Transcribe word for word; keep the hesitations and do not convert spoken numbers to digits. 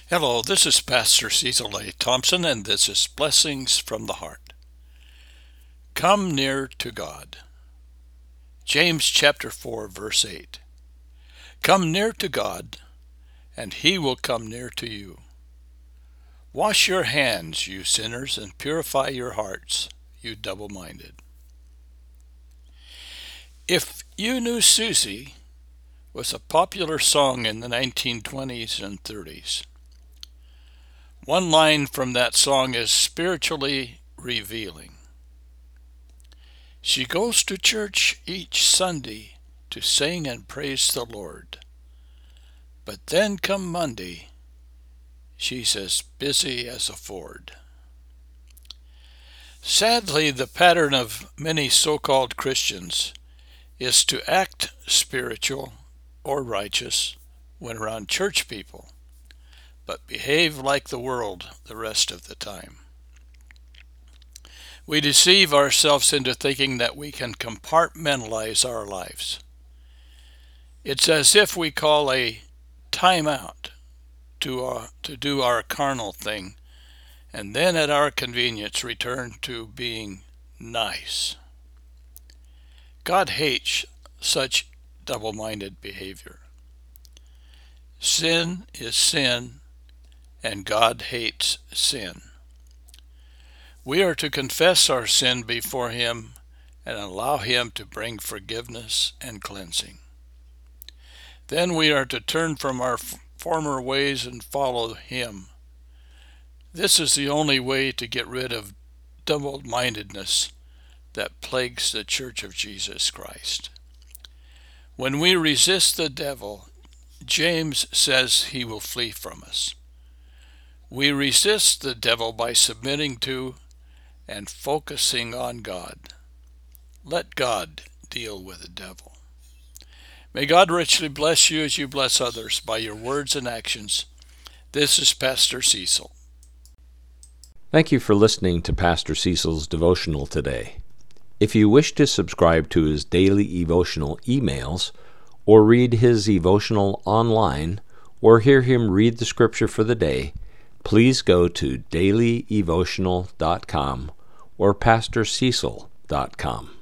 Hello, this is Pastor Cecil A. Thompson, and this is Blessings from the Heart. Come near to God. James chapter four, verse eight. Come near to God, and he will come near to you. Wash your hands, you sinners, and purify your hearts, you double-minded. If You Knew Susie was a popular song in the nineteen twenties and thirties. One line from that song is spiritually revealing. She goes to church each Sunday to sing and praise the Lord. But then come Monday, she's as busy as a Ford. Sadly, the pattern of many so-called Christians is to act spiritual or righteous when around church people, but behave like the world the rest of the time. We deceive ourselves into thinking that we can compartmentalize our lives. It's as if we call a time out to, our, to do our carnal thing, and then at our convenience return to being nice. God hates such double-minded behavior. Sin is sin, and God hates sin. We are to confess our sin before Him and allow Him to bring forgiveness and cleansing. Then we are to turn from our f- former ways and follow Him. This is the only way to get rid of double-mindedness that plagues the Church of Jesus Christ. When we resist the devil, James says he will flee from us. We resist the devil by submitting to and focusing on God. Let God deal with the devil. May God richly bless you as you bless others by your words and actions. This is Pastor Cecil. Thank you for listening to Pastor Cecil's devotional today. If you wish to subscribe to his daily devotional emails, or read his devotional online, or hear him read the scripture for the day, please go to daily devotional dot com or pastor cecil dot com.